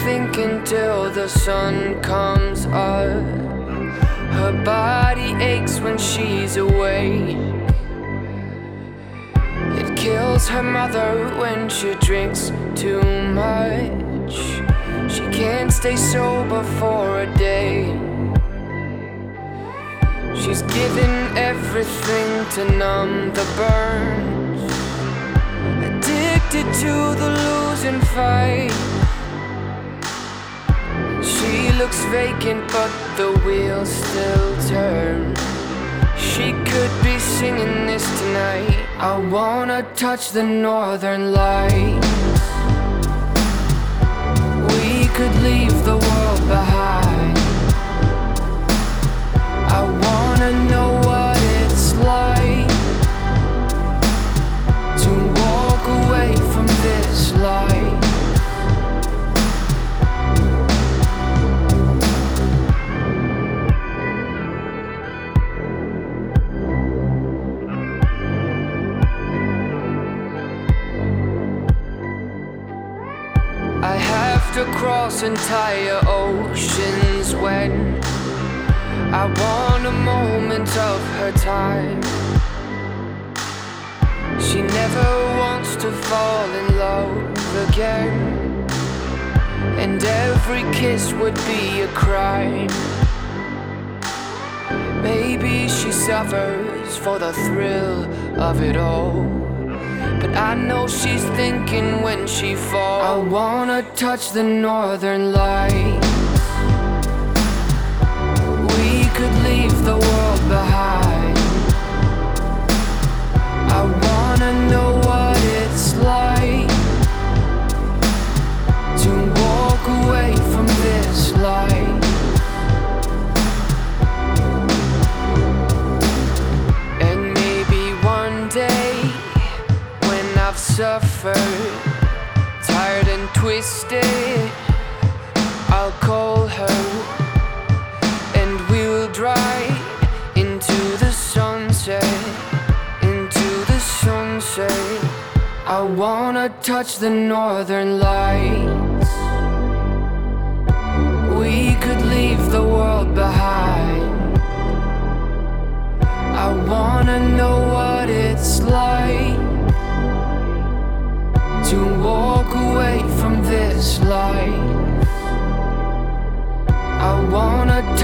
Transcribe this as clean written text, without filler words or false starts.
thinking till the sun comes up. Her body aches when she's away. It kills her mother when she drinks too much. She can't stay sober for a day. She's given everything to numb the burns, addicted to the losing fight. She looks vacant but the wheels still turn. She could be singing this tonight. I wanna touch the northern lights. We could leave the world behind. I wanna know what it's like to walk away from this life. I have to cross entire oceans when I want a moment of her time. She never wants to fall in love again, and every kiss would be a crime. Maybe she suffers for the thrill of it all, but I know she's thinking when she falls. I wanna touch the northern lights. We could leave the world behind. I wanna know what it's like to walk away from this life. And maybe one day when I've suffered, tired and twisted, I'll call her and we'll drive into the sunset, into the sunset. I wanna touch the northern lights. We could leave the world behind. I wanna know what it's like to walk away from this life. I wanna